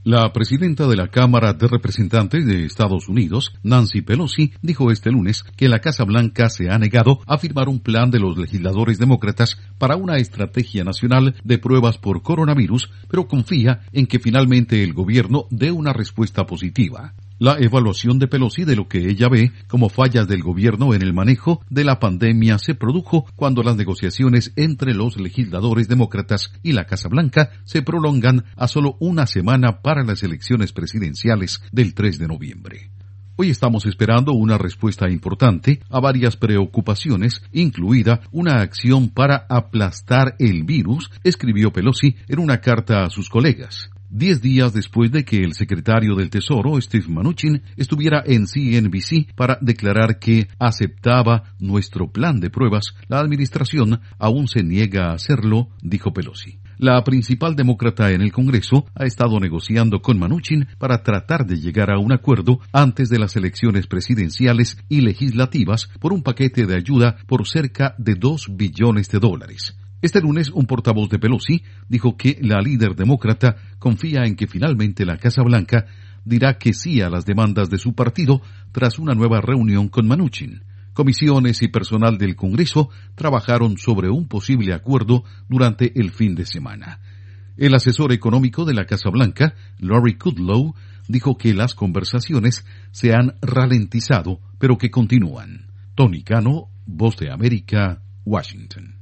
La presidenta de la Cámara de Representantes de Estados Unidos, Nancy Pelosi, dijo este lunes que la Casa Blanca se ha negado a firmar un plan de los legisladores demócratas para una estrategia nacional de pruebas por coronavirus, pero confía en que finalmente el gobierno dé una respuesta positiva. La evaluación de Pelosi de lo que ella ve como fallas del gobierno en el manejo de la pandemia se produjo cuando las negociaciones entre los legisladores demócratas y la Casa Blanca se prolongan a solo una semana para las elecciones presidenciales del 3 de noviembre. Hoy estamos esperando una respuesta importante a varias preocupaciones, incluida una acción para aplastar el virus, escribió Pelosi en una carta a sus colegas. 10 días después de que el secretario del Tesoro, Steve Mnuchin, estuviera en CNBC para declarar que aceptaba nuestro plan de pruebas, la administración aún se niega a hacerlo, dijo Pelosi. La principal demócrata en el Congreso ha estado negociando con Mnuchin para tratar de llegar a un acuerdo antes de las elecciones presidenciales y legislativas por un paquete de ayuda por cerca de $2 billones. Este lunes, un portavoz de Pelosi dijo que la líder demócrata confía en que finalmente la Casa Blanca dirá que sí a las demandas de su partido tras una nueva reunión con Mnuchin. Comisiones y personal del Congreso trabajaron sobre un posible acuerdo durante el fin de semana. El asesor económico de la Casa Blanca, Lori Kudlow, dijo que las conversaciones se han ralentizado, pero que continúan. Tony Cano, Voz de América, Washington.